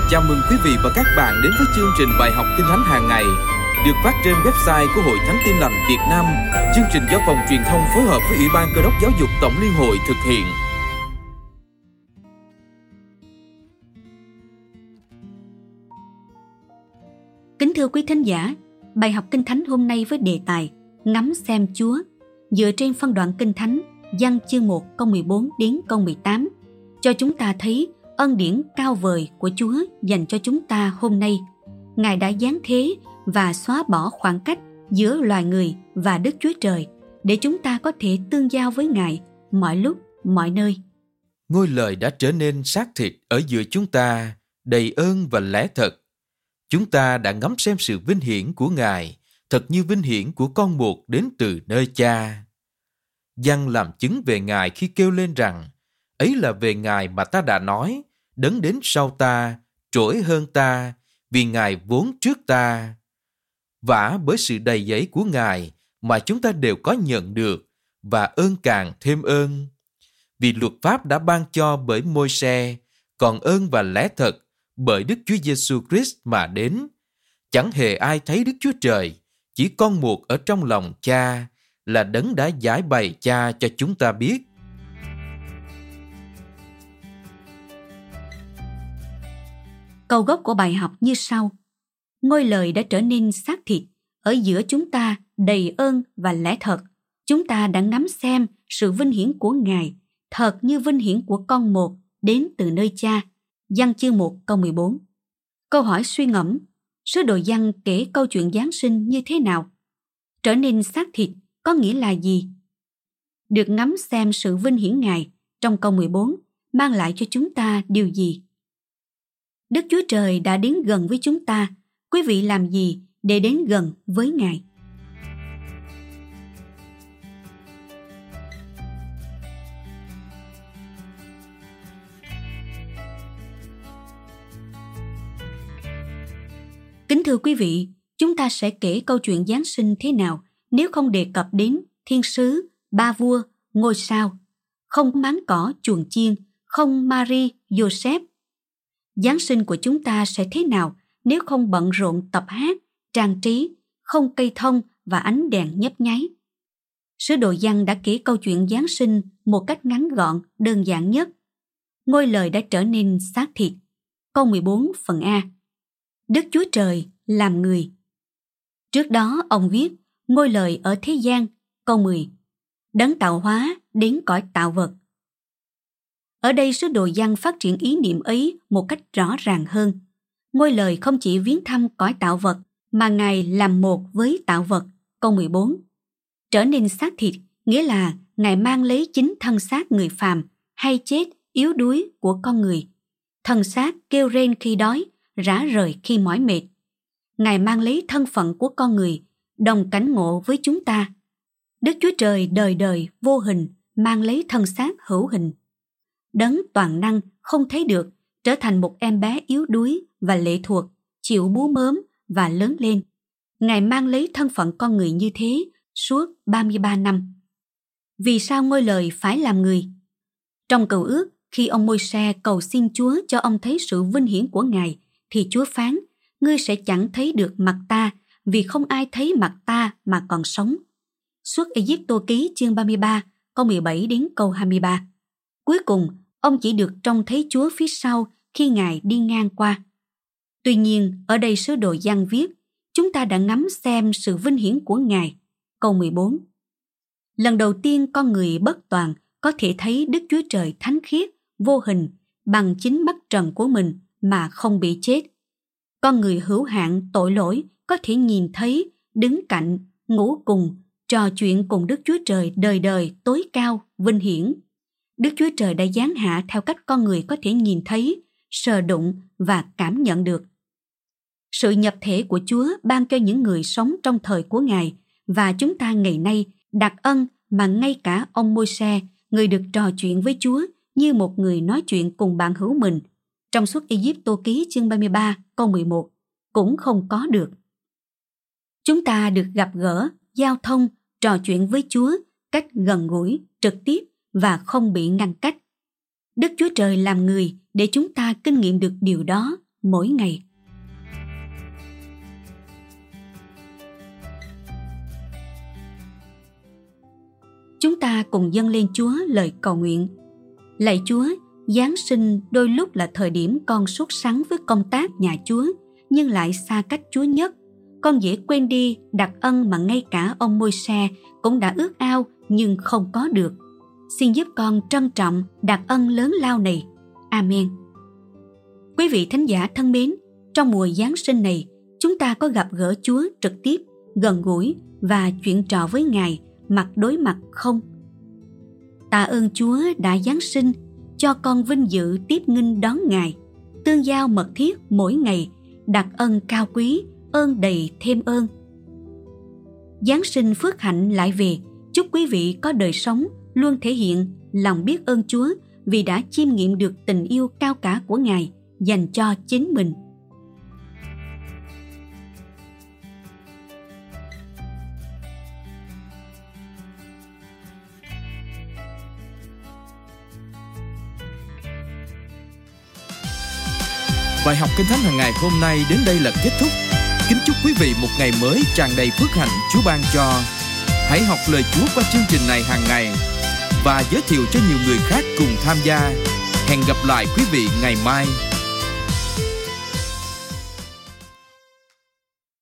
Chào mừng quý vị và các bạn đến với chương trình bài học Kinh Thánh hàng ngày được phát trên website của Hội Thánh Tin Lành Việt Nam. Chương trình do Phòng Truyền thông phối hợp với Ủy ban Cơ đốc Giáo dục Tổng Liên hội thực hiện. Kính thưa quý thính giả, bài học Kinh Thánh hôm nay với đề tài Ngắm xem Chúa dựa trên phân đoạn Kinh Thánh Giăng chương 1 câu 14 đến câu 18 cho chúng ta thấy ân điển cao vời của Chúa dành cho chúng ta hôm nay. Ngài đã giáng thế và xóa bỏ khoảng cách giữa loài người và Đức Chúa Trời để chúng ta có thể tương giao với Ngài mọi lúc, mọi nơi. Ngôi lời đã trở nên xác thịt ở giữa chúng ta, đầy ơn và lẽ thật. Chúng ta đã ngắm xem sự vinh hiển của Ngài, thật như vinh hiển của con một đến từ nơi Cha. Giăng làm chứng về Ngài khi kêu lên rằng, ấy là về Ngài mà ta đã nói, đấng đến sau ta, trỗi hơn ta, vì Ngài vốn trước ta. Vả bởi sự đầy dẫy của Ngài mà chúng ta đều có nhận được, và ơn càng thêm ơn. Vì luật pháp đã ban cho bởi Môi-se, còn ơn và lẽ thật bởi Đức Chúa Giêsu Christ mà đến. Chẳng hề ai thấy Đức Chúa Trời, chỉ con một ở trong lòng Cha, là đấng đã giải bày Cha cho chúng ta biết. Câu gốc của bài học như sau: Ngôi lời đã trở nên xác thịt ở giữa chúng ta, đầy ơn và lẽ thật. Chúng ta đã ngắm xem sự vinh hiển của Ngài, thật như vinh hiển của con một đến từ nơi Cha. Giăng chương 1 câu 14. Câu hỏi suy ngẫm: sứ đồ Giăng kể câu chuyện Giáng sinh như thế nào? Trở nên xác thịt có nghĩa là gì? Được ngắm xem sự vinh hiển Ngài trong câu 14 mang lại cho chúng ta điều gì? Đức Chúa Trời đã đến gần với chúng ta. Quý vị làm gì để đến gần với Ngài? Kính thưa quý vị, chúng ta sẽ kể câu chuyện Giáng sinh thế nào nếu không đề cập đến thiên sứ, ba vua, ngôi sao, không máng cỏ chuồng chiên, không Mary, Joseph. Giáng sinh của chúng ta sẽ thế nào nếu không bận rộn tập hát, trang trí, không cây thông và ánh đèn nhấp nháy? Sứ đồ Giăng đã kể câu chuyện Giáng sinh một cách ngắn gọn, đơn giản nhất. Ngôi lời đã trở nên xác thịt. Câu 14 phần A. Đức Chúa Trời làm người. Trước đó ông viết ngôi lời ở thế gian. Câu 10. Đấng tạo hóa đến cõi tạo vật. Ở đây sứ đồ Giăng phát triển ý niệm ấy một cách rõ ràng hơn. Ngôi lời không chỉ viếng thăm cõi tạo vật, mà Ngài làm một với tạo vật. Câu 14. Trở nên xác thịt nghĩa là Ngài mang lấy chính thân xác người phàm hay chết, yếu đuối của con người. Thân xác kêu rên khi đói, rã rời khi mỏi mệt. Ngài mang lấy thân phận của con người, đồng cảnh ngộ với chúng ta. Đức Chúa Trời đời đời vô hình mang lấy thân xác hữu hình. Đấng toàn năng không thấy được trở thành một em bé yếu đuối và lệ thuộc, chịu bú mớm và lớn lên. Ngài mang lấy thân phận con người như thế suốt 33 năm. Vì sao ngôi lời phải làm người? Trong Cựu Ước, khi ông Môi-se cầu xin Chúa cho ông thấy sự vinh hiển của Ngài, thì Chúa phán: ngươi sẽ chẳng thấy được mặt ta, vì không ai thấy mặt ta mà còn sống. Xuất Ê-díp-tô ký chương 33, câu 17 đến câu 23. Cuối cùng, ông chỉ được trông thấy Chúa phía sau khi Ngài đi ngang qua. Tuy nhiên, ở đây sứ đồ Giăng viết, chúng ta đã ngắm xem sự vinh hiển của Ngài. Câu 14. Lần đầu tiên con người bất toàn có thể thấy Đức Chúa Trời thánh khiết, vô hình, bằng chính mắt trần của mình mà không bị chết. Con người hữu hạn tội lỗi có thể nhìn thấy, đứng cạnh, ngủ cùng, trò chuyện cùng Đức Chúa Trời đời đời tối cao, vinh hiển. Đức Chúa Trời đã giáng hạ theo cách con người có thể nhìn thấy, sờ đụng và cảm nhận được. Sự nhập thể của Chúa ban cho những người sống trong thời của Ngài và chúng ta ngày nay đặc ân mà ngay cả ông Môi-se, người được trò chuyện với Chúa như một người nói chuyện cùng bạn hữu mình, trong Xuất Ê-díp-tô ký chương 33 câu 11, cũng không có được. Chúng ta được gặp gỡ, giao thông, trò chuyện với Chúa cách gần gũi, trực tiếp và không bị ngăn cách. Đức Chúa Trời làm người để chúng ta kinh nghiệm được điều đó. mỗi ngày. Chúng ta cùng dâng lên Chúa lời cầu nguyện. Lạy Chúa, Giáng sinh đôi lúc là thời điểm con sốt sắng với công tác nhà Chúa, nhưng lại xa cách Chúa nhất. Con dễ quên đi đặc ân mà ngay cả ông Môi-se cũng đã ước ao nhưng không có được. Xin giúp con trân trọng đặc ân lớn lao này. Amen. Quý vị thánh giả thân mến, trong mùa Giáng sinh này, chúng ta có gặp gỡ Chúa trực tiếp, gần gũi và chuyện trò với Ngài mặt đối mặt không? Tạ ơn Chúa đã Giáng sinh, cho con vinh dự tiếp nghinh đón Ngài, tương giao mật thiết mỗi ngày, đặc ân cao quý, ơn đầy thêm ơn. Giáng sinh phước hạnh lại về, chúc quý vị có đời sống luôn thể hiện lòng biết ơn Chúa vì đã chiêm nghiệm được tình yêu cao cả của Ngài dành cho chính mình. Bài học Kinh Thánh hàng ngày hôm nay đến đây là kết thúc. Kính chúc quý vị một ngày mới tràn đầy phước hạnh Chúa ban cho. Hãy học lời Chúa qua chương trình này hàng ngày và giới thiệu cho nhiều người khác cùng tham gia. Hẹn gặp lại quý vị ngày mai.